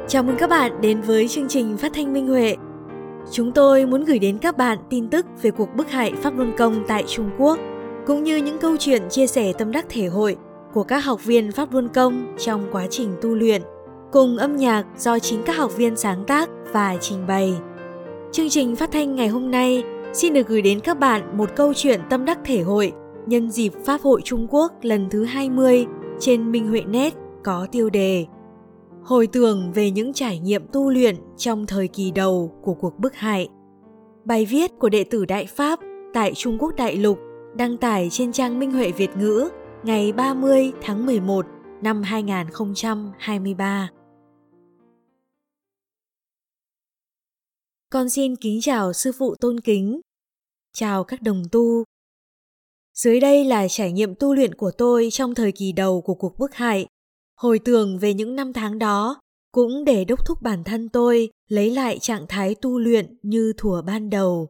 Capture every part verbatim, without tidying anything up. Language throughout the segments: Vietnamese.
Chào mừng các bạn đến với chương trình phát thanh Minh Huệ. Chúng tôi muốn gửi đến các bạn tin tức về cuộc bức hại Pháp Luân Công tại Trung Quốc, cũng như những câu chuyện chia sẻ tâm đắc thể hội của các học viên Pháp Luân Công trong quá trình tu luyện, cùng âm nhạc do chính các học viên sáng tác và trình bày. Chương trình phát thanh ngày hôm nay xin được gửi đến các bạn một câu chuyện tâm đắc thể hội nhân dịp Pháp hội Trung Quốc lần thứ hai mươi trên Minh Huệ Net có tiêu đề Hồi tưởng về những trải nghiệm tu luyện trong thời kỳ đầu của cuộc bức hại. Bài viết của đệ tử Đại Pháp tại Trung Quốc Đại Lục đăng tải trên trang Minh Huệ Việt ngữ ngày ba mươi tháng mười một năm hai nghìn không trăm hai mươi ba. Con xin kính chào sư phụ tôn kính. Chào các đồng tu. Dưới đây là trải nghiệm tu luyện của tôi trong thời kỳ đầu của cuộc bức hại. Hồi tưởng về những năm tháng đó, cũng để đốc thúc bản thân tôi lấy lại trạng thái tu luyện như thuở ban đầu.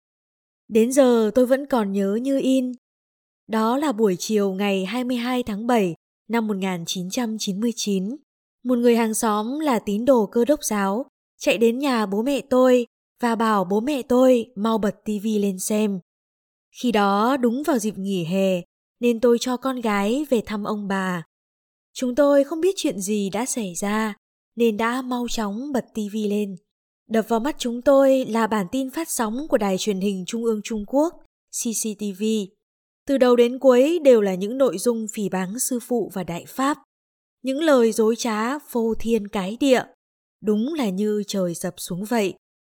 Đến giờ tôi vẫn còn nhớ như in. Đó là buổi chiều ngày hai mươi hai tháng bảy năm một nghìn chín trăm chín mươi chín. Một người hàng xóm là tín đồ Cơ Đốc giáo chạy đến nhà bố mẹ tôi và bảo bố mẹ tôi mau bật tivi lên xem. Khi đó đúng vào dịp nghỉ hè nên tôi cho con gái về thăm ông bà. Chúng tôi không biết chuyện gì đã xảy ra nên đã mau chóng bật tivi lên. Đập vào mắt chúng tôi là bản tin phát sóng của Đài Truyền hình Trung ương Trung Quốc, xê xê tê vê. Từ đầu đến cuối đều là những nội dung phỉ báng sư phụ và Đại Pháp. Những lời dối trá phô thiên cái địa. Đúng là như trời sập xuống vậy.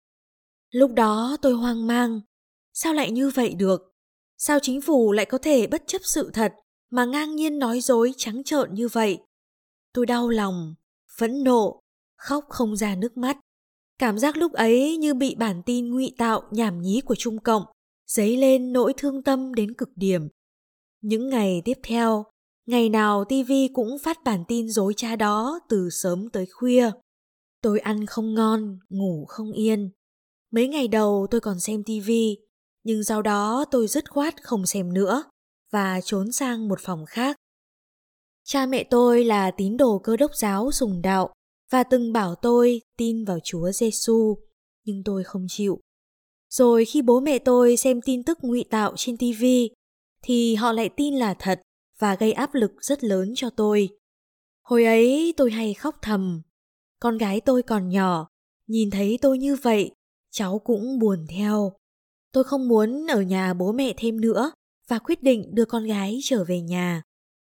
Lúc đó tôi hoang mang. Sao lại như vậy được? Sao chính phủ lại có thể bất chấp sự thật mà ngang nhiên nói dối trắng trợn như vậy? Tôi đau lòng, phẫn nộ, khóc không ra nước mắt. Cảm giác lúc ấy như bị bản tin ngụy tạo nhảm nhí của Trung Cộng dấy lên nỗi thương tâm đến cực điểm. Những ngày tiếp theo, ngày nào tivi cũng phát bản tin dối trá đó từ sớm tới khuya. Tôi ăn không ngon, ngủ không yên. Mấy ngày đầu tôi còn xem tivi, nhưng sau đó tôi dứt khoát không xem nữa và trốn sang một phòng khác. Cha mẹ tôi là tín đồ Cơ Đốc giáo sùng đạo và từng bảo tôi tin vào Chúa Giêsu, nhưng tôi không chịu. Rồi khi bố mẹ tôi xem tin tức ngụy tạo trên tivi thì họ lại tin là thật và gây áp lực rất lớn cho tôi. Hồi ấy tôi hay khóc thầm. Con gái tôi còn nhỏ, nhìn thấy tôi như vậy, cháu cũng buồn theo. Tôi không muốn ở nhà bố mẹ thêm nữa và quyết định đưa con gái trở về nhà.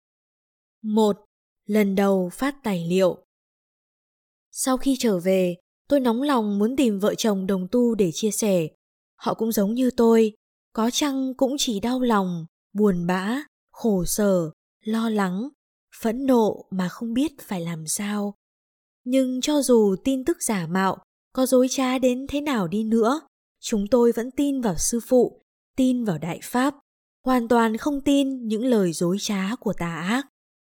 Một. Lần đầu phát tài liệu. Sau khi trở về, tôi nóng lòng muốn tìm vợ chồng đồng tu để chia sẻ. Họ cũng giống như tôi, có chăng cũng chỉ đau lòng, buồn bã, khổ sở, lo lắng, phẫn nộ mà không biết phải làm sao. Nhưng cho dù tin tức giả mạo, có dối trá đến thế nào đi nữa, chúng tôi vẫn tin vào sư phụ, tin vào Đại Pháp, hoàn toàn không tin những lời dối trá của tà ác.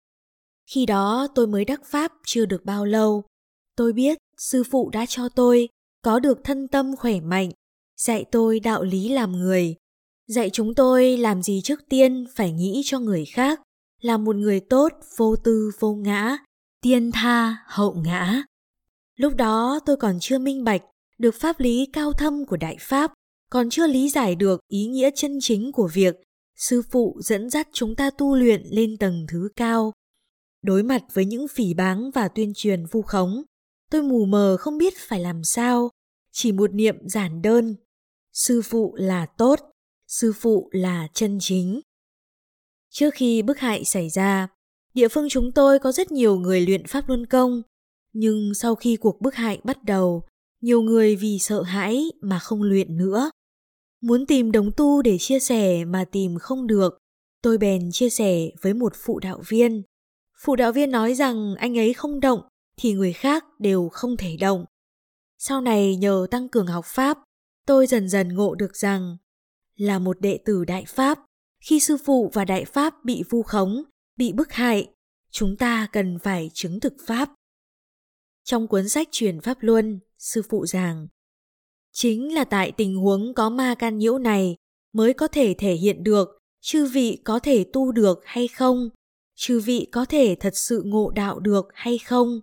Khi đó tôi mới đắc Pháp chưa được bao lâu. Tôi biết sư phụ đã cho tôi có được thân tâm khỏe mạnh, dạy tôi đạo lý làm người, dạy chúng tôi làm gì trước tiên phải nghĩ cho người khác, là một người tốt, vô tư, vô ngã, tiên tha, hậu ngã. Lúc đó tôi còn chưa minh bạch được pháp lý cao thâm của Đại Pháp, còn chưa lý giải được ý nghĩa chân chính của việc sư phụ dẫn dắt chúng ta tu luyện lên tầng thứ cao. Đối mặt với những phỉ báng và tuyên truyền vu khống, tôi mù mờ không biết phải làm sao, chỉ một niệm giản đơn. Sư phụ là tốt, sư phụ là chân chính. Trước khi bức hại xảy ra, địa phương chúng tôi có rất nhiều người luyện Pháp Luân Công, nhưng sau khi cuộc bức hại bắt đầu, nhiều người vì sợ hãi mà không luyện nữa. Muốn tìm đồng tu để chia sẻ mà tìm không được, tôi bèn chia sẻ với một phụ đạo viên. Phụ đạo viên nói rằng anh ấy không động thì người khác đều không thể động. Sau này nhờ tăng cường học Pháp, tôi dần dần ngộ được rằng là một đệ tử Đại Pháp, khi sư phụ và Đại Pháp bị vu khống, bị bức hại, chúng ta cần phải chứng thực Pháp. Trong cuốn sách Truyền Pháp Luân, sư phụ giảng, chính là tại tình huống có ma can nhiễu này mới có thể thể hiện được chư vị có thể tu được hay không, chư vị có thể thật sự ngộ đạo được hay không,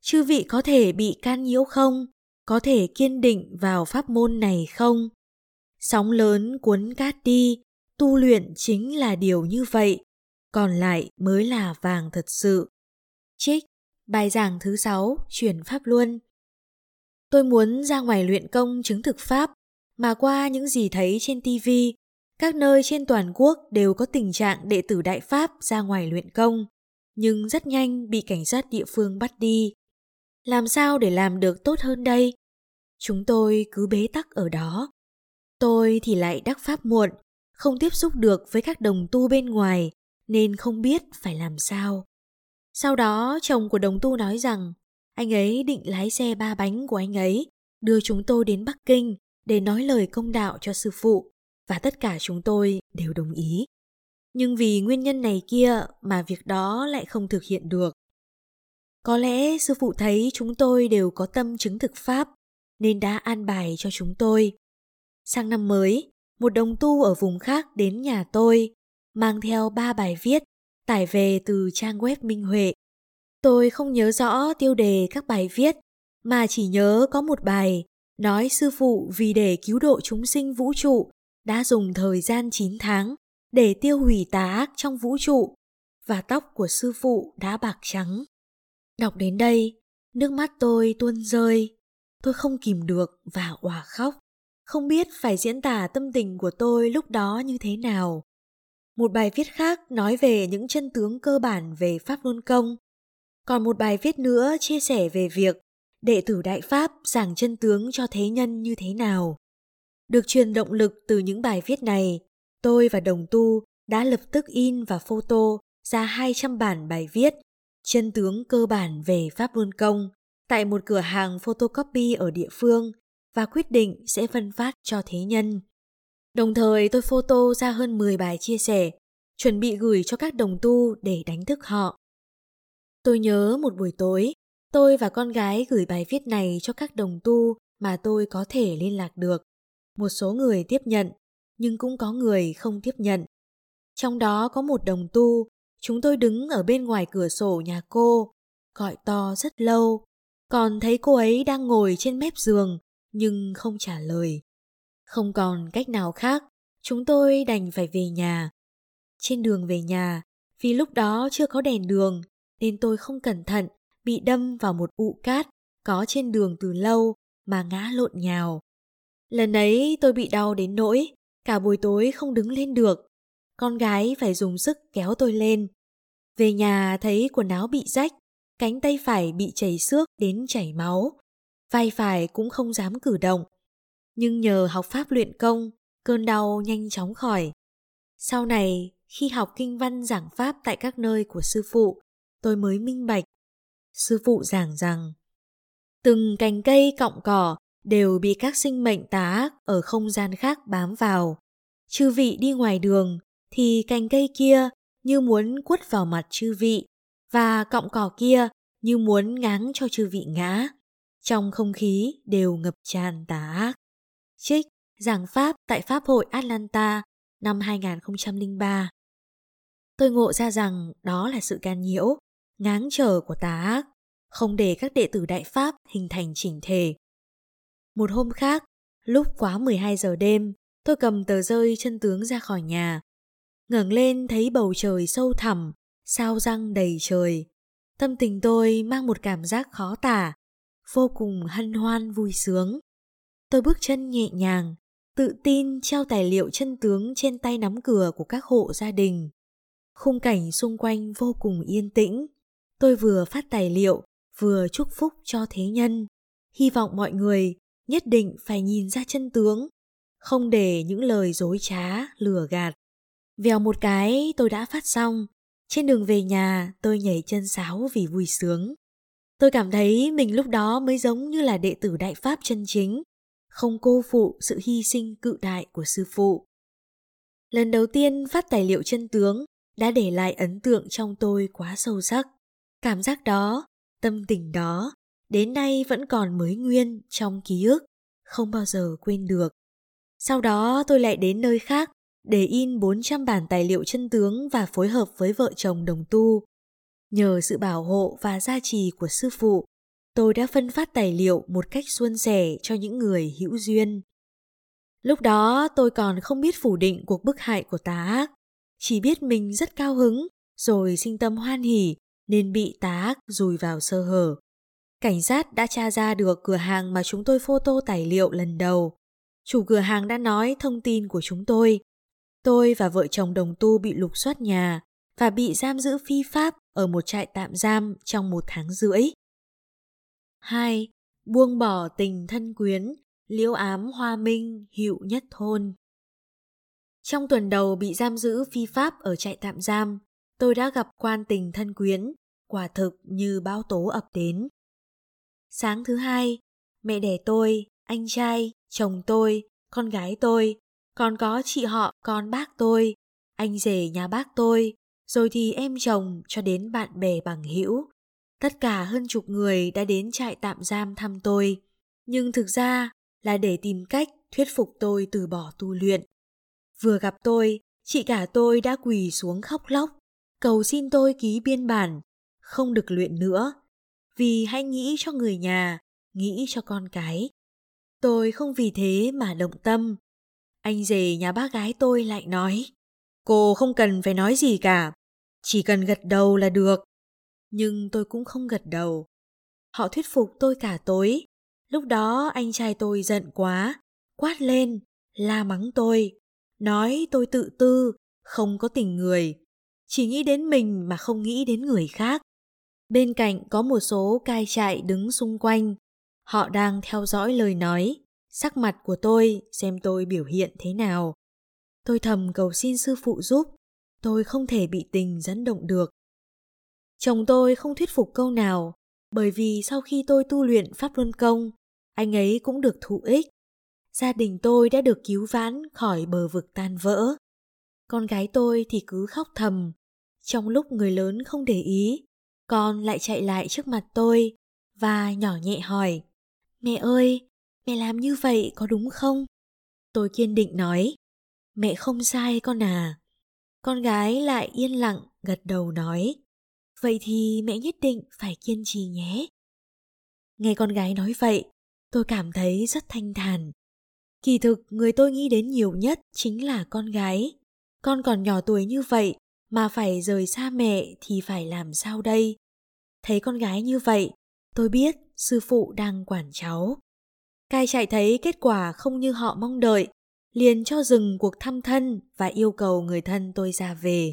Chư vị có thể bị can nhiễu không? Có thể kiên định vào pháp môn này không? Sóng lớn cuốn cát đi, tu luyện chính là điều như vậy, còn lại mới là vàng thật sự. Trích bài giảng thứ sáu, chuyển Pháp Luân. Tôi muốn ra ngoài luyện công chứng thực Pháp, mà qua những gì thấy trên ti vi, các nơi trên toàn quốc đều có tình trạng đệ tử Đại Pháp ra ngoài luyện công, nhưng rất nhanh bị cảnh sát địa phương bắt đi. Làm sao để làm được tốt hơn đây? Chúng tôi cứ bế tắc ở đó. Tôi thì lại đắc Pháp muộn, không tiếp xúc được với các đồng tu bên ngoài, nên không biết phải làm sao. Sau đó chồng của đồng tu nói rằng anh ấy định lái xe ba bánh của anh ấy đưa chúng tôi đến Bắc Kinh để nói lời công đạo cho sư phụ, và tất cả chúng tôi đều đồng ý. Nhưng vì nguyên nhân này kia mà việc đó lại không thực hiện được. Có lẽ sư phụ thấy chúng tôi đều có tâm chứng thực Pháp nên đã an bài cho chúng tôi. Sang năm mới, một đồng tu ở vùng khác đến nhà tôi, mang theo ba bài viết tải về từ trang web Minh Huệ. Tôi không nhớ rõ tiêu đề các bài viết, mà chỉ nhớ có một bài nói sư phụ vì để cứu độ chúng sinh vũ trụ đã dùng thời gian chín tháng để tiêu hủy tà ác trong vũ trụ, và tóc của sư phụ đã bạc trắng. Đọc đến đây, nước mắt tôi tuôn rơi. Tôi không kìm được và òa khóc, không biết phải diễn tả tâm tình của tôi lúc đó như thế nào. Một bài viết khác nói về những chân tướng cơ bản về Pháp Luân Công. Còn một bài viết nữa chia sẻ về việc đệ tử Đại Pháp giảng chân tướng cho thế nhân như thế nào. Được truyền động lực từ những bài viết này, tôi và đồng tu đã lập tức in và photo ra hai trăm bản bài viết chân tướng cơ bản về Pháp Luân Công tại một cửa hàng photocopy ở địa phương và quyết định sẽ phân phát cho thế nhân. Đồng thời tôi photo ra hơn mười bài chia sẻ, chuẩn bị gửi cho các đồng tu để đánh thức họ. Tôi nhớ một buổi tối, tôi và con gái gửi bài viết này cho các đồng tu mà tôi có thể liên lạc được. Một số người tiếp nhận, nhưng cũng có người không tiếp nhận. Trong đó có một đồng tu, chúng tôi đứng ở bên ngoài cửa sổ nhà cô, gọi to rất lâu, còn thấy cô ấy đang ngồi trên mép giường nhưng không trả lời. Không còn cách nào khác, chúng tôi đành phải về nhà. Trên đường về nhà, vì lúc đó chưa có đèn đường, nên tôi không cẩn thận bị đâm vào một ụ cát có trên đường từ lâu mà ngã lộn nhào. Lần ấy tôi bị đau đến nỗi cả buổi tối không đứng lên được. Con gái phải dùng sức kéo tôi lên. Về nhà thấy quần áo bị rách, cánh tay phải bị chảy xước đến chảy máu, vai phải cũng không dám cử động. Nhưng nhờ học pháp luyện công, cơn đau nhanh chóng khỏi. Sau này, khi học kinh văn giảng pháp tại các nơi của sư phụ, tôi mới minh bạch. Sư phụ giảng rằng từng cành cây cọng cỏ đều bị các sinh mệnh tà ác ở không gian khác bám vào. Chư vị đi ngoài đường thì cành cây kia như muốn quất vào mặt chư vị, và cọng cỏ kia như muốn ngáng cho chư vị ngã. Trong không khí đều ngập tràn tà ác. Trích giảng pháp tại Pháp hội Atlanta năm hai không không ba. Tôi ngộ ra rằng đó là sự can nhiễu, ngáng trở của tà ác, không để các đệ tử Đại Pháp hình thành chỉnh thể. Một hôm khác, lúc quá mười hai giờ đêm, tôi cầm tờ rơi chân tướng ra khỏi nhà. Ngẩng lên thấy bầu trời sâu thẳm, sao răng đầy trời. Tâm tình tôi mang một cảm giác khó tả, vô cùng hân hoan vui sướng. Tôi bước chân nhẹ nhàng, tự tin treo tài liệu chân tướng trên tay nắm cửa của các hộ gia đình. Khung cảnh xung quanh vô cùng yên tĩnh. Tôi vừa phát tài liệu, vừa chúc phúc cho thế nhân. Hy vọng mọi người nhất định phải nhìn ra chân tướng, không để những lời dối trá, lừa gạt. Vèo một cái tôi đã phát xong. Trên đường về nhà tôi nhảy chân sáo vì vui sướng. Tôi cảm thấy mình lúc đó mới giống như là đệ tử Đại Pháp chân chính, không cô phụ sự hy sinh cự đại của sư phụ. Lần đầu tiên phát tài liệu chân tướng đã để lại ấn tượng trong tôi quá sâu sắc. Cảm giác đó, tâm tình đó, đến nay vẫn còn mới nguyên trong ký ức, không bao giờ quên được. Sau đó tôi lại đến nơi khác để in bốn trăm bản tài liệu chân tướng và phối hợp với vợ chồng đồng tu. Nhờ sự bảo hộ và gia trì của sư phụ, tôi đã phân phát tài liệu một cách suôn sẻ cho những người hữu duyên. Lúc đó tôi còn không biết phủ định cuộc bức hại của tà ác, chỉ biết mình rất cao hứng, rồi sinh tâm hoan hỉ nên bị tà ác dùi vào sơ hở. Cảnh sát đã tra ra được cửa hàng mà chúng tôi photo tài liệu lần đầu. Chủ cửa hàng đã nói thông tin của chúng tôi. Tôi và vợ chồng đồng tu bị lục soát nhà và bị giam giữ phi pháp ở một trại tạm giam trong một tháng rưỡi. hai. Buông bỏ tình thân quyến, liễu ám hoa minh, hữu nhất thôn. Trong tuần đầu bị giam giữ phi pháp ở trại tạm giam, tôi đã gặp quan tình thân quyến, quả thực như bão tố ập đến. Sáng thứ hai, mẹ đẻ tôi, anh trai, chồng tôi, con gái tôi, còn có chị họ con bác tôi, anh rể nhà bác tôi, rồi thì em chồng cho đến bạn bè bằng hữu. Tất cả hơn chục người đã đến trại tạm giam thăm tôi, nhưng thực ra là để tìm cách thuyết phục tôi từ bỏ tu luyện. Vừa gặp tôi, chị cả tôi đã quỳ xuống khóc lóc, cầu xin tôi ký biên bản, không được luyện nữa, vì hãy nghĩ cho người nhà, nghĩ cho con cái. Tôi không vì thế mà động tâm. Anh rể nhà bác gái tôi lại nói, cô không cần phải nói gì cả, chỉ cần gật đầu là được. Nhưng tôi cũng không gật đầu. Họ thuyết phục tôi cả tối. Lúc đó anh trai tôi giận quá, quát lên, la mắng tôi, nói tôi tự tư, không có tình người, chỉ nghĩ đến mình mà không nghĩ đến người khác. Bên cạnh có một số cai trại đứng xung quanh. Họ đang theo dõi lời nói, sắc mặt của tôi xem tôi biểu hiện thế nào. Tôi thầm cầu xin sư phụ giúp, tôi không thể bị tình dẫn động được. Chồng tôi không thuyết phục câu nào, bởi vì sau khi tôi tu luyện Pháp Luân Công, anh ấy cũng được thụ ích. Gia đình tôi đã được cứu vãn khỏi bờ vực tan vỡ. Con gái tôi thì cứ khóc thầm. Trong lúc người lớn không để ý, con lại chạy lại trước mặt tôi và nhỏ nhẹ hỏi, mẹ ơi, mẹ làm như vậy có đúng không? Tôi kiên định nói, mẹ không sai con à. Con gái lại yên lặng gật đầu nói, vậy thì mẹ nhất định phải kiên trì nhé. Nghe con gái nói vậy, tôi cảm thấy rất thanh thản. Kỳ thực người tôi nghĩ đến nhiều nhất chính là con gái. Con còn nhỏ tuổi như vậy mà phải rời xa mẹ thì phải làm sao đây? Thấy con gái như vậy, tôi biết sư phụ đang quản cháu. Cai trại thấy kết quả không như họ mong đợi, liền cho dừng cuộc thăm thân và yêu cầu người thân tôi ra về.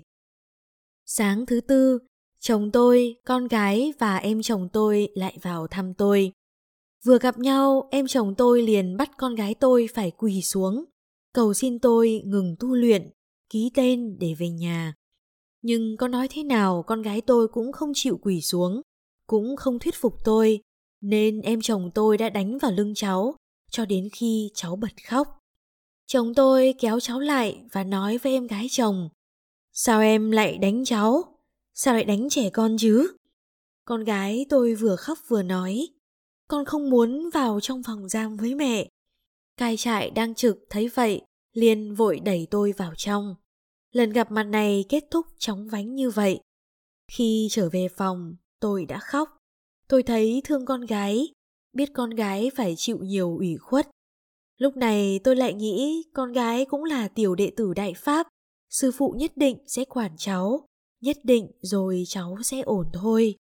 Sáng thứ tư, chồng tôi, con gái và em chồng tôi lại vào thăm tôi. Vừa gặp nhau, em chồng tôi liền bắt con gái tôi phải quỳ xuống, cầu xin tôi ngừng tu luyện, ký tên để về nhà. Nhưng có nói thế nào con gái tôi cũng không chịu quỳ xuống, cũng không thuyết phục tôi, nên em chồng tôi đã đánh vào lưng cháu, cho đến khi cháu bật khóc. Chồng tôi kéo cháu lại và nói với em gái chồng, sao em lại đánh cháu? Sao lại đánh trẻ con chứ? Con gái tôi vừa khóc vừa nói, con không muốn vào trong phòng giam với mẹ. Cai trại đang trực thấy vậy, liền vội đẩy tôi vào trong. Lần gặp mặt này kết thúc chóng vánh như vậy. Khi trở về phòng, tôi đã khóc. Tôi thấy thương con gái, biết con gái phải chịu nhiều ủy khuất. Lúc này tôi lại nghĩ con gái cũng là tiểu đệ tử Đại Pháp, sư phụ nhất định sẽ quản cháu, nhất định rồi cháu sẽ ổn thôi.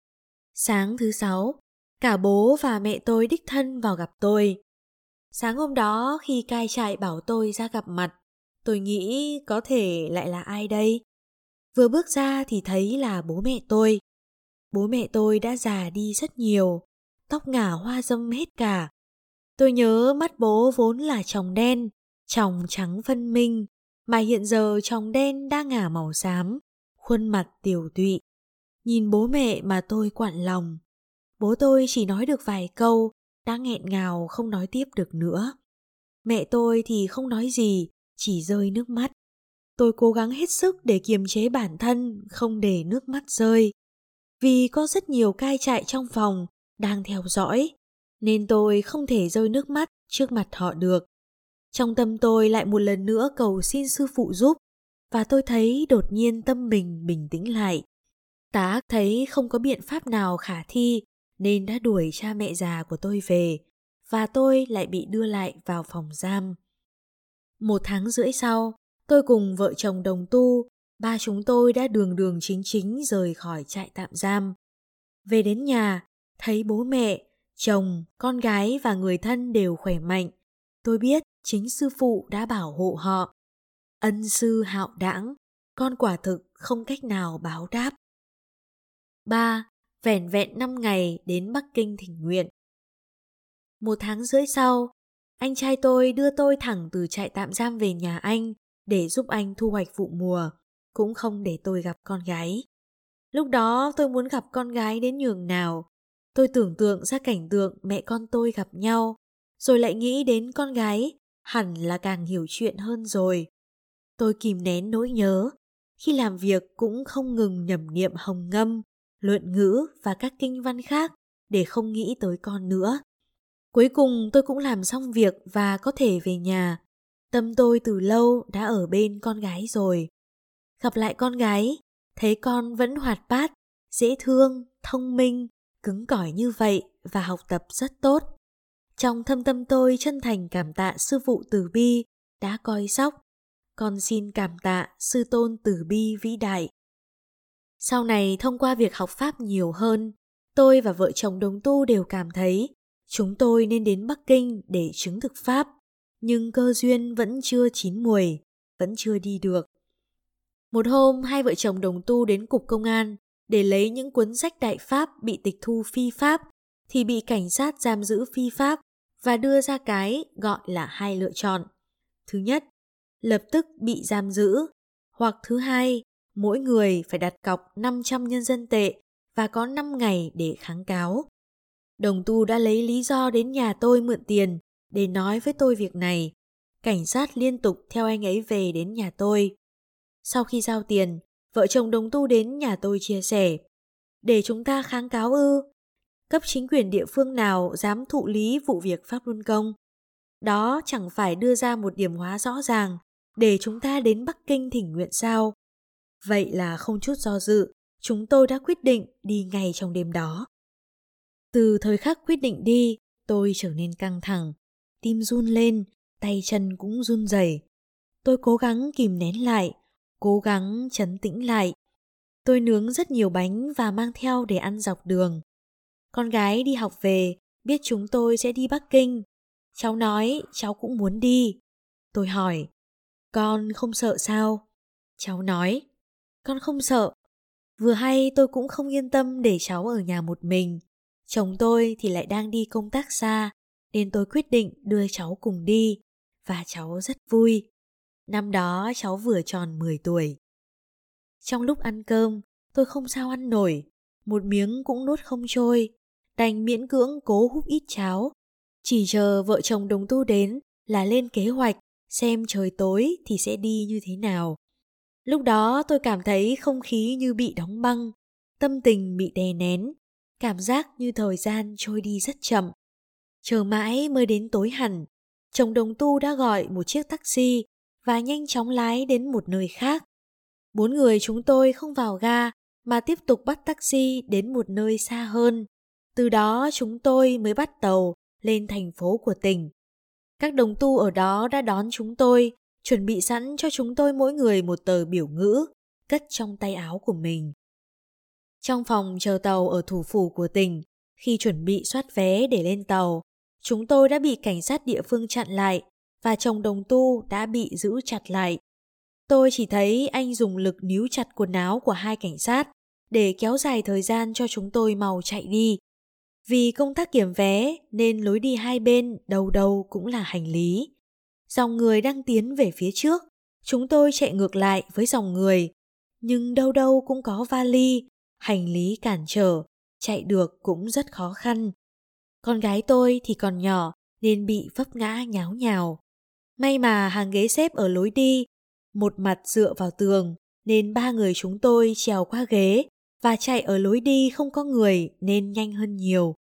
Sáng thứ sáu, cả bố và mẹ tôi đích thân vào gặp tôi. Sáng hôm đó khi cai trại bảo tôi ra gặp mặt, tôi nghĩ có thể lại là ai đây? Vừa bước ra thì thấy là bố mẹ tôi. Bố mẹ tôi đã già đi rất nhiều, tóc ngả hoa râm hết cả. Tôi nhớ mắt bố vốn là tròng đen, tròng trắng phân minh, mà hiện giờ tròng đen đã ngả màu xám, khuôn mặt tiều tụy. Nhìn bố mẹ mà tôi quặn lòng. Bố tôi chỉ nói được vài câu, đã nghẹn ngào không nói tiếp được nữa. Mẹ tôi thì không nói gì, chỉ rơi nước mắt. Tôi cố gắng hết sức để kiềm chế bản thân không để nước mắt rơi. Vì có rất nhiều cai trại trong phòng đang theo dõi, nên tôi không thể rơi nước mắt trước mặt họ được. Trong tâm tôi lại một lần nữa cầu xin sư phụ giúp, và tôi thấy đột nhiên tâm mình bình tĩnh lại. Tà ác thấy không có biện pháp nào khả thi nên đã đuổi cha mẹ già của tôi về và tôi lại bị đưa lại vào phòng giam. Một tháng rưỡi sau, tôi cùng vợ chồng đồng tu, ba chúng tôi đã đường đường chính chính rời khỏi trại tạm giam. Về đến nhà, thấy bố mẹ, chồng, con gái và người thân đều khỏe mạnh. Tôi biết chính sư phụ đã bảo hộ họ. Ân sư hạo đãng, con quả thực không cách nào báo đáp. ba. Vẻn vẹn năm ngày đến Bắc Kinh thỉnh nguyện. Một tháng rưỡi sau, anh trai tôi đưa tôi thẳng từ trại tạm giam về nhà anh để giúp anh thu hoạch vụ mùa, cũng không để tôi gặp con gái. Lúc đó tôi muốn gặp con gái đến nhường nào. Tôi tưởng tượng ra cảnh tượng mẹ con tôi gặp nhau, rồi lại nghĩ đến con gái, hẳn là càng hiểu chuyện hơn rồi. Tôi kìm nén nỗi nhớ, khi làm việc cũng không ngừng nhẩm niệm hồng ngâm, luận ngữ và các kinh văn khác để không nghĩ tới con nữa. Cuối cùng tôi cũng làm xong việc và có thể về nhà. Tâm tôi từ lâu đã ở bên con gái rồi. Gặp lại con gái, thấy con vẫn hoạt bát, dễ thương, thông minh, cứng cỏi như vậy và học tập rất tốt. Trong thâm tâm tôi chân thành cảm tạ sư phụ Từ Bi đã coi sóc. Con xin cảm tạ sư tôn Từ Bi vĩ đại. Sau này thông qua việc học Pháp nhiều hơn, tôi và vợ chồng đồng tu đều cảm thấy chúng tôi nên đến Bắc Kinh để chứng thực Pháp, nhưng cơ duyên vẫn chưa chín muồi, vẫn chưa đi được. Một hôm, hai vợ chồng đồng tu đến cục công an để lấy những cuốn sách Đại Pháp bị tịch thu phi pháp, thì bị cảnh sát giam giữ phi pháp và đưa ra cái gọi là hai lựa chọn. Thứ nhất, lập tức bị giam giữ, hoặc thứ hai, mỗi người phải đặt cọc năm trăm nhân dân tệ và có năm ngày để kháng cáo. Đồng tu đã lấy lý do đến nhà tôi mượn tiền để nói với tôi việc này. Cảnh sát liên tục theo anh ấy về đến nhà tôi. Sau khi giao tiền, vợ chồng đồng tu đến nhà tôi chia sẻ. Để chúng ta kháng cáo ư? Cấp chính quyền địa phương nào dám thụ lý vụ việc Pháp Luân Công? Đó chẳng phải đưa ra một điểm hóa rõ ràng để chúng ta đến Bắc Kinh thỉnh nguyện sao? Vậy là không chút do dự, chúng tôi đã quyết định đi ngay trong đêm đó. Từ thời khắc quyết định đi, tôi trở nên căng thẳng, tim run lên, tay chân cũng run rẩy. Tôi cố gắng kìm nén lại, cố gắng trấn tĩnh lại. Tôi nướng rất nhiều bánh và mang theo để ăn dọc đường. Con gái đi học về, biết chúng tôi sẽ đi Bắc Kinh. Cháu nói cháu cũng muốn đi. Tôi hỏi, con không sợ sao? Cháu nói, con không sợ. Vừa hay tôi cũng không yên tâm để cháu ở nhà một mình. Chồng tôi thì lại đang đi công tác xa, nên tôi quyết định đưa cháu cùng đi. Và cháu rất vui. Năm đó cháu vừa tròn mười tuổi. Trong lúc ăn cơm, tôi không sao ăn nổi, một miếng cũng nuốt không trôi, đành miễn cưỡng cố húp ít cháo. Chỉ chờ vợ chồng đồng tu đến là lên kế hoạch xem trời tối thì sẽ đi như thế nào. Lúc đó tôi cảm thấy không khí như bị đóng băng, tâm tình bị đè nén, cảm giác như thời gian trôi đi rất chậm. Chờ mãi mới đến tối hẳn, chồng đồng tu đã gọi một chiếc taxi và nhanh chóng lái đến một nơi khác. Bốn người chúng tôi không vào ga mà tiếp tục bắt taxi đến một nơi xa hơn. Từ đó chúng tôi mới bắt tàu lên thành phố của tỉnh. Các đồng tu ở đó đã đón chúng tôi, chuẩn bị sẵn cho chúng tôi mỗi người một tờ biểu ngữ, cất trong tay áo của mình. Trong phòng chờ tàu ở thủ phủ của tỉnh, khi chuẩn bị soát vé để lên tàu, chúng tôi đã bị cảnh sát địa phương chặn lại và chồng đồng tu đã bị giữ chặt lại. Tôi chỉ thấy anh dùng lực níu chặt quần áo của hai cảnh sát để kéo dài thời gian cho chúng tôi mau chạy đi. Vì công tác kiểm vé nên lối đi hai bên đầu đầu cũng là hành lý. Dòng người đang tiến về phía trước, chúng tôi chạy ngược lại với dòng người. Nhưng đâu đâu cũng có vali, hành lý cản trở, chạy được cũng rất khó khăn. Con gái tôi thì còn nhỏ nên bị vấp ngã nháo nhào. May mà hàng ghế xếp ở lối đi, một mặt dựa vào tường nên ba người chúng tôi trèo qua ghế và chạy ở lối đi không có người nên nhanh hơn nhiều.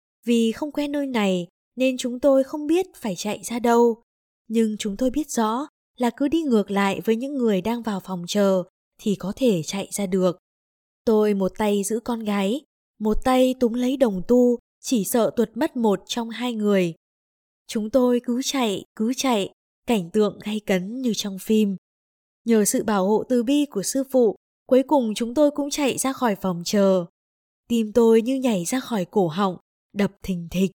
Vì không quen nơi này nên chúng tôi không biết phải chạy ra đâu. Nhưng chúng tôi biết rõ là cứ đi ngược lại với những người đang vào phòng chờ thì có thể chạy ra được. Tôi một tay giữ con gái, một tay túm lấy đồng tu, chỉ sợ tuột mất một trong hai người. Chúng tôi cứ chạy, cứ chạy, cảnh tượng gay cấn như trong phim. Nhờ sự bảo hộ từ bi của sư phụ, cuối cùng chúng tôi cũng chạy ra khỏi phòng chờ. Tim tôi như nhảy ra khỏi cổ họng, đập thình thịch.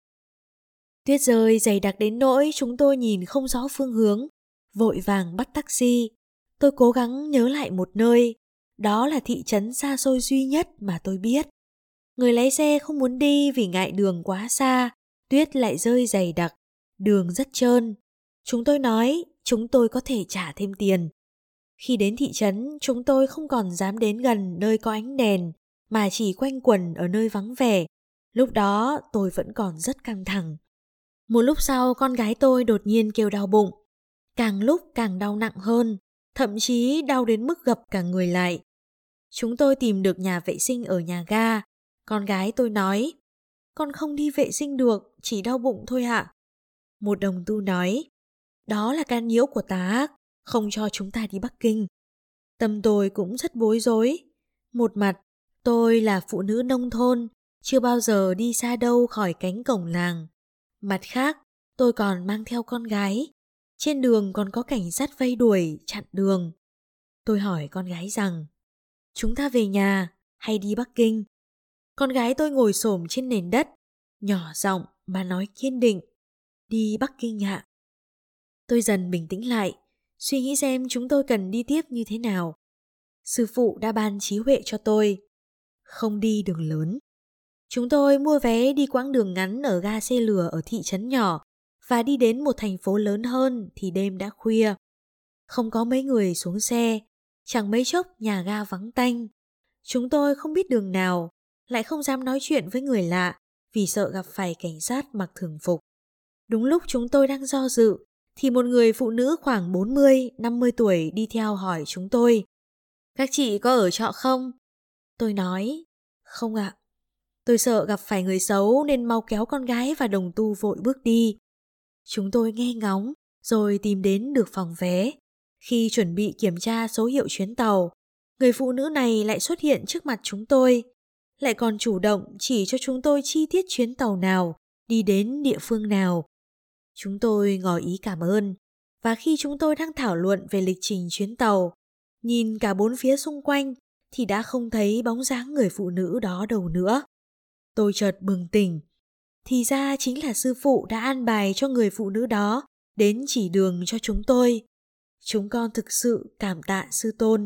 Tuyết rơi dày đặc đến nỗi chúng tôi nhìn không rõ phương hướng, vội vàng bắt taxi. Tôi cố gắng nhớ lại một nơi, đó là thị trấn xa xôi duy nhất mà tôi biết. Người lái xe không muốn đi vì ngại đường quá xa, tuyết lại rơi dày đặc, đường rất trơn. Chúng tôi nói chúng tôi có thể trả thêm tiền. Khi đến thị trấn, chúng tôi không còn dám đến gần nơi có ánh đèn, mà chỉ quanh quẩn ở nơi vắng vẻ. Lúc đó tôi vẫn còn rất căng thẳng. Một lúc sau, con gái tôi đột nhiên kêu đau bụng. Càng lúc càng đau nặng hơn, thậm chí đau đến mức gập cả người lại. Chúng tôi tìm được nhà vệ sinh ở nhà ga. Con gái tôi nói, con không đi vệ sinh được, chỉ đau bụng thôi ạ. Một đồng tu nói, đó là can nhiễu của tà ác, không cho chúng ta đi Bắc Kinh. Tâm tôi cũng rất bối rối. Một mặt, tôi là phụ nữ nông thôn, chưa bao giờ đi xa đâu khỏi cánh cổng làng. Mặt khác, tôi còn mang theo con gái. Trên đường còn có cảnh sát vây đuổi, chặn đường. Tôi hỏi con gái rằng, chúng ta về nhà hay đi Bắc Kinh? Con gái tôi ngồi xổm trên nền đất, nhỏ giọng mà nói kiên định, đi Bắc Kinh ạ. Tôi dần bình tĩnh lại, suy nghĩ xem chúng tôi cần đi tiếp như thế nào. Sư phụ đã ban trí huệ cho tôi, không đi đường lớn. Chúng tôi mua vé đi quãng đường ngắn ở ga xe lửa ở thị trấn nhỏ và đi đến một thành phố lớn hơn thì đêm đã khuya. Không có mấy người xuống xe, chẳng mấy chốc nhà ga vắng tanh. Chúng tôi không biết đường nào, lại không dám nói chuyện với người lạ vì sợ gặp phải cảnh sát mặc thường phục. Đúng lúc chúng tôi đang do dự thì một người phụ nữ khoảng bốn mươi năm mươi tuổi đi theo hỏi chúng tôi, các chị có ở trọ không? Tôi nói, không ạ. Tôi sợ gặp phải người xấu nên mau kéo con gái và đồng tu vội bước đi. Chúng tôi nghe ngóng rồi tìm đến được phòng vé. Khi chuẩn bị kiểm tra số hiệu chuyến tàu, người phụ nữ này lại xuất hiện trước mặt chúng tôi, lại còn chủ động chỉ cho chúng tôi chi tiết chuyến tàu nào, đi đến địa phương nào. Chúng tôi ngỏ ý cảm ơn, và khi chúng tôi đang thảo luận về lịch trình chuyến tàu, nhìn cả bốn phía xung quanh thì đã không thấy bóng dáng người phụ nữ đó đâu nữa. Tôi chợt bừng tỉnh, thì ra chính là sư phụ đã an bài cho người phụ nữ đó đến chỉ đường cho chúng tôi. Chúng con thực sự cảm tạ sư tôn.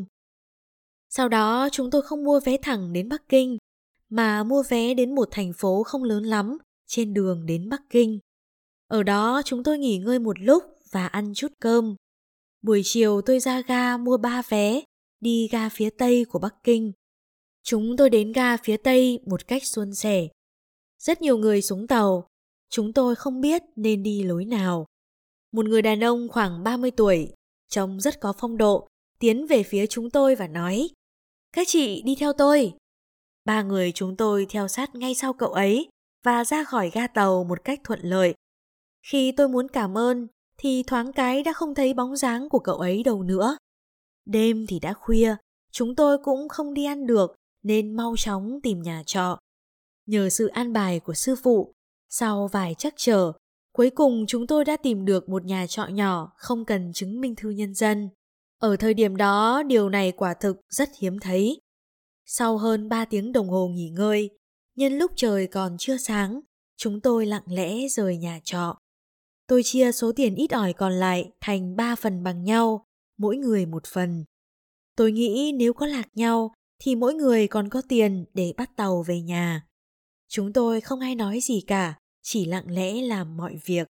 Sau đó chúng tôi không mua vé thẳng đến Bắc Kinh, mà mua vé đến một thành phố không lớn lắm trên đường đến Bắc Kinh. Ở đó chúng tôi nghỉ ngơi một lúc và ăn chút cơm. Buổi chiều tôi ra ga mua ba vé, đi ga phía Tây của Bắc Kinh. Chúng tôi đến ga phía Tây một cách suôn sẻ. Rất nhiều người xuống tàu, chúng tôi không biết nên đi lối nào. Một người đàn ông khoảng ba mươi tuổi, trông rất có phong độ, tiến về phía chúng tôi và nói, các chị đi theo tôi. Ba người chúng tôi theo sát ngay sau cậu ấy và ra khỏi ga tàu một cách thuận lợi. Khi tôi muốn cảm ơn thì thoáng cái đã không thấy bóng dáng của cậu ấy đâu nữa. Đêm thì đã khuya, chúng tôi cũng không đi ăn được nên mau chóng tìm nhà trọ. Nhờ sự an bài của sư phụ, sau vài trắc trở, cuối cùng chúng tôi đã tìm được một nhà trọ nhỏ không cần chứng minh thư nhân dân. Ở thời điểm đó, điều này quả thực rất hiếm thấy. Sau hơn ba tiếng đồng hồ nghỉ ngơi, nhân lúc trời còn chưa sáng, chúng tôi lặng lẽ rời nhà trọ. Tôi chia số tiền ít ỏi còn lại thành ba phần bằng nhau, mỗi người một phần. Tôi nghĩ nếu có lạc nhau thì mỗi người còn có tiền để bắt tàu về nhà. Chúng tôi không ai nói gì cả, chỉ lặng lẽ làm mọi việc.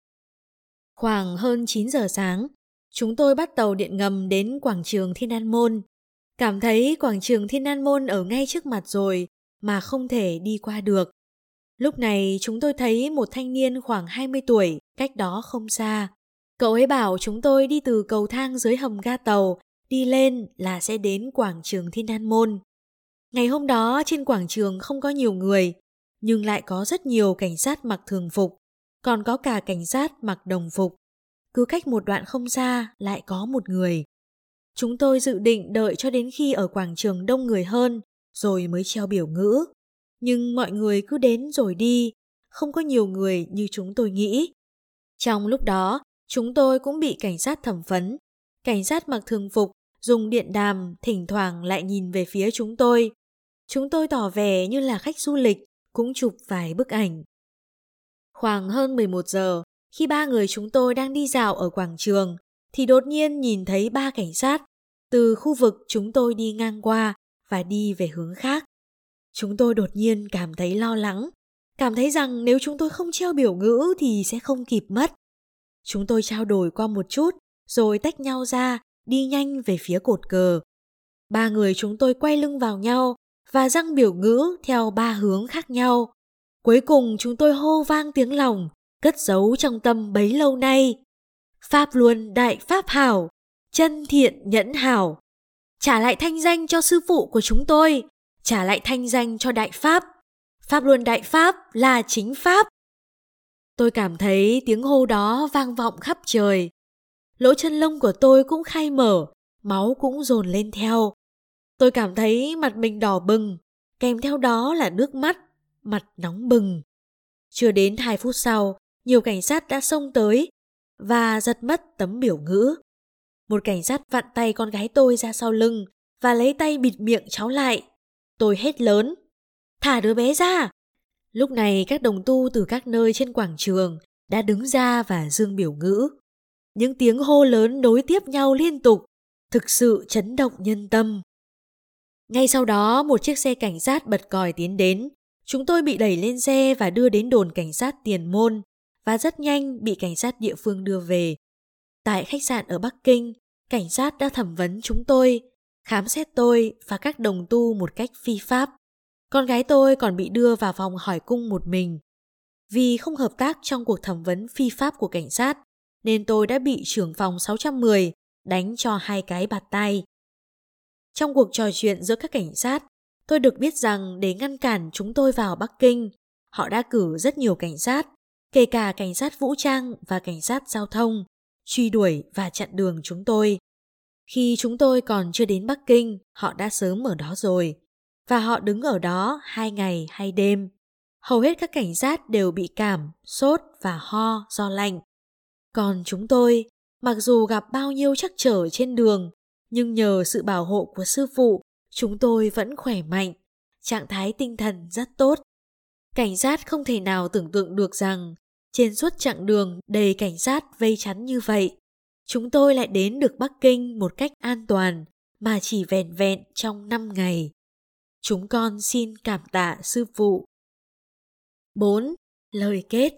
Khoảng hơn chín giờ sáng, chúng tôi bắt tàu điện ngầm đến quảng trường Thiên An Môn. Cảm thấy quảng trường Thiên An Môn ở ngay trước mặt rồi mà không thể đi qua được. Lúc này chúng tôi thấy một thanh niên khoảng hai mươi tuổi cách đó không xa. Cậu ấy bảo chúng tôi đi từ cầu thang dưới hầm ga tàu, đi lên là sẽ đến quảng trường Thiên An Môn. Ngày hôm đó trên quảng trường không có nhiều người, nhưng lại có rất nhiều cảnh sát mặc thường phục, còn có cả cảnh sát mặc đồng phục. Cứ cách một đoạn không xa lại có một người. Chúng tôi dự định đợi cho đến khi ở quảng trường đông người hơn, rồi mới treo biểu ngữ. Nhưng mọi người cứ đến rồi đi, không có nhiều người như chúng tôi nghĩ. Trong lúc đó, chúng tôi cũng bị cảnh sát thẩm vấn. Cảnh sát mặc thường phục, dùng điện đàm, thỉnh thoảng lại nhìn về phía chúng tôi. Chúng tôi tỏ vẻ như là khách du lịch, cũng chụp vài bức ảnh. Khoảng hơn mười một giờ, khi ba người chúng tôi đang đi dạo ở quảng trường, thì đột nhiên nhìn thấy ba cảnh sát từ khu vực chúng tôi đi ngang qua và đi về hướng khác. Chúng tôi đột nhiên cảm thấy lo lắng, cảm thấy rằng nếu chúng tôi không treo biểu ngữ thì sẽ không kịp mất. Chúng tôi trao đổi qua một chút, rồi tách nhau ra, đi nhanh về phía cột cờ. Ba người chúng tôi quay lưng vào nhau và giăng biểu ngữ theo ba hướng khác nhau. Cuối cùng chúng tôi hô vang tiếng lòng, cất giấu trong tâm bấy lâu nay. Pháp Luân Đại Pháp Hảo, chân thiện nhẫn hảo. Trả lại thanh danh cho sư phụ của chúng tôi, trả lại thanh danh cho Đại Pháp. Pháp Luân Đại Pháp là chính Pháp. Tôi cảm thấy tiếng hô đó vang vọng khắp trời. Lỗ chân lông của tôi cũng khai mở, máu cũng dồn lên theo. Tôi cảm thấy mặt mình đỏ bừng, kèm theo đó là nước mắt, mặt nóng bừng. Chưa đến hai phút sau, nhiều cảnh sát đã xông tới và giật mất tấm biểu ngữ. Một cảnh sát vặn tay con gái tôi ra sau lưng và lấy tay bịt miệng cháu lại. Tôi hét lớn, thả đứa bé ra. Lúc này các đồng tu từ các nơi trên quảng trường đã đứng ra và giương biểu ngữ. Những tiếng hô lớn nối tiếp nhau liên tục, thực sự chấn động nhân tâm. Ngay sau đó một chiếc xe cảnh sát bật còi tiến đến. Chúng tôi bị đẩy lên xe và đưa đến đồn cảnh sát Tiền Môn và rất nhanh bị cảnh sát địa phương đưa về. Tại khách sạn ở Bắc Kinh, cảnh sát đã thẩm vấn chúng tôi, khám xét tôi và các đồng tu một cách phi pháp. Con gái tôi còn bị đưa vào phòng hỏi cung một mình. Vì không hợp tác trong cuộc thẩm vấn phi pháp của cảnh sát, nên tôi đã bị trưởng phòng sáu trăm mười đánh cho hai cái bạt tay. Trong cuộc trò chuyện giữa các cảnh sát, tôi được biết rằng để ngăn cản chúng tôi vào Bắc Kinh, họ đã cử rất nhiều cảnh sát, kể cả cảnh sát vũ trang và cảnh sát giao thông, truy đuổi và chặn đường chúng tôi. Khi chúng tôi còn chưa đến Bắc Kinh, họ đã sớm ở đó rồi, và họ đứng ở đó hai ngày hai đêm. Hầu hết các cảnh sát đều bị cảm, sốt và ho do lạnh. Còn chúng tôi, mặc dù gặp bao nhiêu trắc trở trên đường, nhưng nhờ sự bảo hộ của sư phụ, chúng tôi vẫn khỏe mạnh, trạng thái tinh thần rất tốt. Cảnh sát không thể nào tưởng tượng được rằng trên suốt chặng đường đầy cảnh sát vây chắn như vậy, chúng tôi lại đến được Bắc Kinh một cách an toàn mà chỉ vẻn vẹn trong năm ngày. Chúng con xin cảm tạ sư phụ. bốn. Lời kết.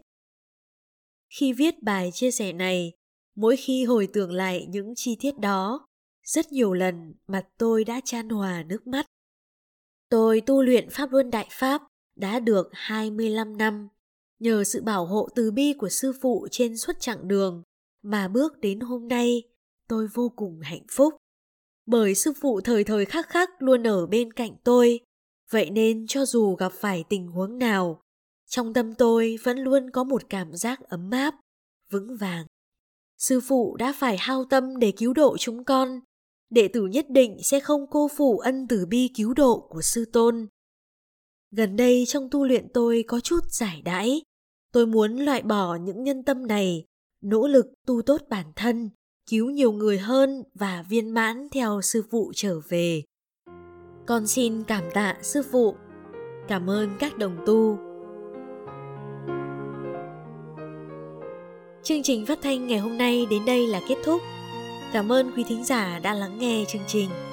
Khi viết bài chia sẻ này, mỗi khi hồi tưởng lại những chi tiết đó, rất nhiều lần mặt tôi đã chan hòa nước mắt. Tôi tu luyện Pháp Luân Đại Pháp đã được hai mươi lăm năm, nhờ sự bảo hộ từ bi của sư phụ trên suốt chặng đường mà bước đến hôm nay, tôi vô cùng hạnh phúc. Bởi sư phụ thời thời khắc khắc luôn ở bên cạnh tôi, vậy nên cho dù gặp phải tình huống nào, trong tâm tôi vẫn luôn có một cảm giác ấm áp, vững vàng. Sư phụ đã phải hao tâm để cứu độ chúng con, đệ tử nhất định sẽ không cô phụ ân từ bi cứu độ của sư tôn. Gần đây trong tu luyện tôi có chút giải đãi, tôi muốn loại bỏ những nhân tâm này, nỗ lực tu tốt bản thân, cứu nhiều người hơn và viên mãn theo sư phụ trở về. Con xin cảm tạ sư phụ, cảm ơn các đồng tu. Chương trình phát thanh ngày hôm nay đến đây là kết thúc. Cảm ơn quý thính giả đã lắng nghe chương trình.